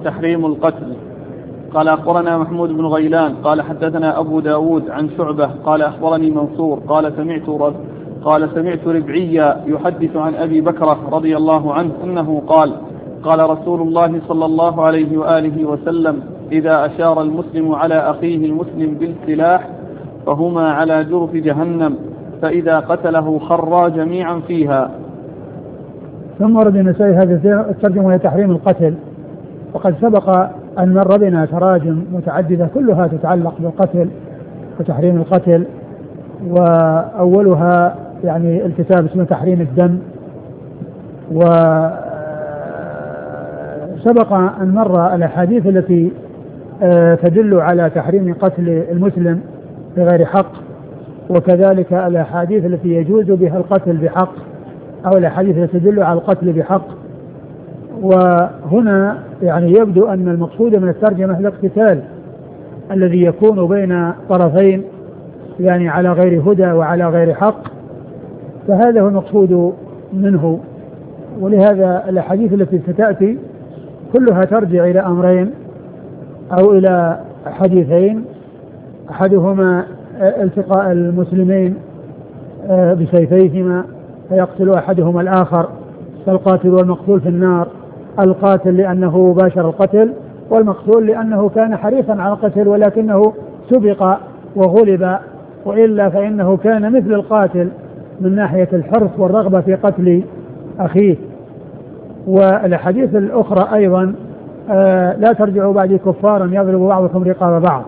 تحريم القتل. قال أخبرنا محمود بن غيلان قال حدثنا أبو داود عن شعبة قال أخبرني منصور قال سمعت ربعيا يحدث عن أبي بكرة رضي الله عنه أنه قال رسول الله صلى الله عليه وآله وسلم: إذا أشار المسلم على أخيه المسلم بالسلاح فهما على جرف جهنم، فإذا قتله خرا جميعا فيها. ثم ورد النسائي هذه الترجمة وهي تحريم القتل، وقد سبق أن مر بنا تراجم متعددة كلها تتعلق بالقتل وتحريم القتل، وأولها يعني الكتاب اسمه تحريم الدم، وسبق أن مر الأحاديث التي تدل على تحريم قتل المسلم بغير حق، وكذلك الأحاديث التي يجوز بها القتل بحق، أو الأحاديث التي تدل على القتل بحق. وهنا يعني يبدو أن المقصود من الترجمة الاقتتال الذي يكون بين طرفين يعني على غير هدى وعلى غير حق، فهذا هو المقصود منه. ولهذا الأحاديث التي ستأتي كلها ترجع إلى أمرين أو إلى حديثين: أحدهما التقاء المسلمين بسيفيهما فيقتل أحدهما الآخر، فالقاتل والمقتول في النار، القاتل لأنه باشر القتل، والمقتول لأنه كان حريصا على القتل ولكنه سبق وغلب، وإلا فإنه كان مثل القاتل من ناحية الحرص والرغبة في قتل أخيه. والحديث الأخرى أيضا لا ترجعوا بعدي كفارا يضرب بعضكم رقاب بعض.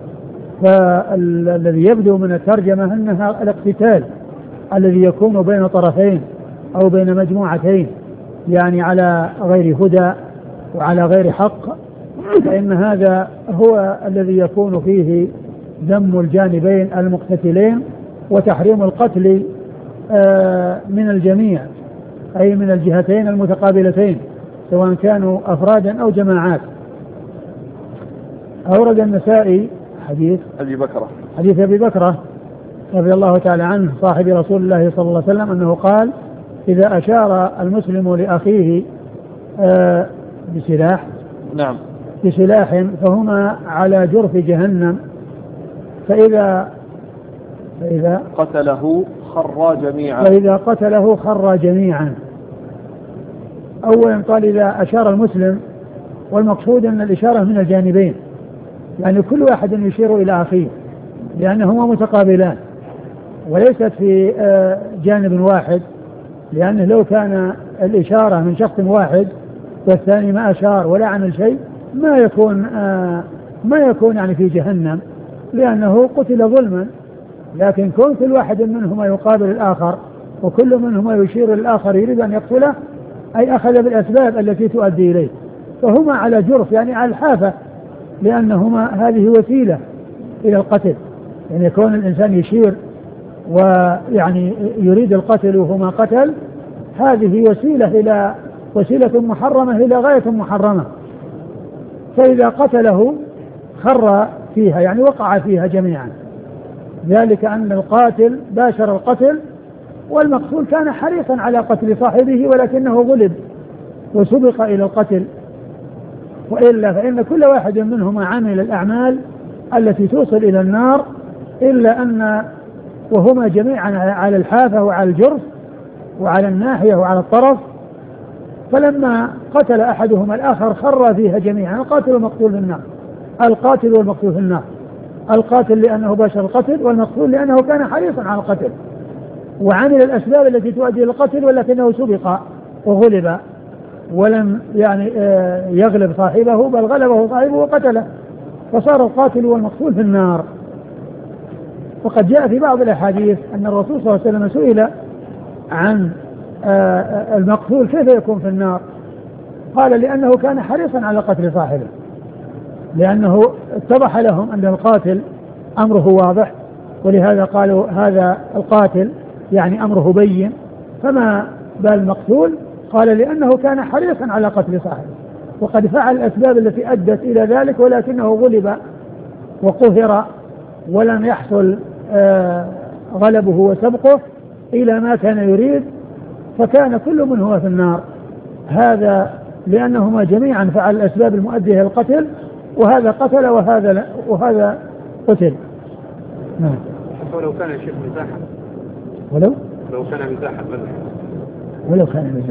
فالذي يبدو من الترجمة أنها الاقتتال الذي يكون بين طرفين أو بين مجموعتين يعني على غير هدى وعلى غير حق، فإن هذا هو الذي يكون فيه دم الجانبين المقتتلين وتحريم القتل من الجميع، أي من الجهتين المتقابلتين سواء كانوا أفرادا أو جماعات. أورد النسائي حديث أبي بكرة رضي الله تعالى عنه صاحب رسول الله صلى الله عليه وسلم أنه قال: إذا أشار المسلم لأخيه بسلاح فهما على جرف جهنم، فإذا قتله خرا جميعا. أولا قال إذا أشار المسلم، والمقصود أن الإشارة من الجانبين، يعني كل واحد يشير إلى أخيه لأنهما متقابلان وليست في جانب واحد، لأنه لو كان الإشارة من شخص واحد والثاني ما أشار ولا عمل شيء ما يكون يعني في جهنم، لأنه قتل ظلما. لكن كون كل واحد منهما يقابل الآخر وكل منهما يشير للآخر يريد أن يقتله، أي أخذ بالأسباب التي تؤدي إليه، فهما على جرف يعني على الحافة، لأنهما هذه وسيلة إلى القتل. يعني يكون الإنسان يشير ويعني يريد القتل وهما قتل، هذه وسيلة محرمة إلى غاية محرمة. فإذا قتله خر فيها يعني وقع فيها جميعا، ذلك أن القاتل باشر القتل والمقتول كان حريصا على قتل صاحبه ولكنه غلب وسبق إلى القتل. وإلا فإن كل واحد منهما عمل الأعمال التي توصل إلى النار، إلا أن وهما جميعا على الحافة وعلى الجرف وعلى الناحية وعلى الطرف، فلما قتل أحدهما الآخر خر فيها جميعا، القاتل والمقتول في النار. القاتل والمقتول في النار، القاتل لأنه باشر القتل، والمقتول لأنه كان حريصا على القتل وعمل الأسباب التي تؤدي إلى القتل ولكنه سبق وغلب ولم يعني يغلب صاحبه، بل غلبه صاحبه وقتله، فصار القاتل والمقتول في النار. وقد جاء في بعض الأحاديث أن الرسول صلى الله عليه وسلم سئل عن المقتول كيف يكون في النار، قال لأنه كان حريصا على قتل صاحبه، لأنه اتضح لهم أن القاتل أمره واضح، ولهذا قالوا هذا القاتل يعني أمره بين، فما بال المقتول؟ قال لأنه كان حريصا على قتل صاحبه وقد فعل الأسباب التي أدت إلى ذلك، ولكنه غلب وقهر ولم يحصل غلبه وسبقه إلى ما كان يريد، فكان كل منهما في النار. هذا لأنهما جميعا فعل الأسباب المؤدية إلى القتل، وهذا قتل وهذا قتل. نعم. ولو كان الشيخ مزاحا، ولو كان مزاحا، ولو كان مزاحا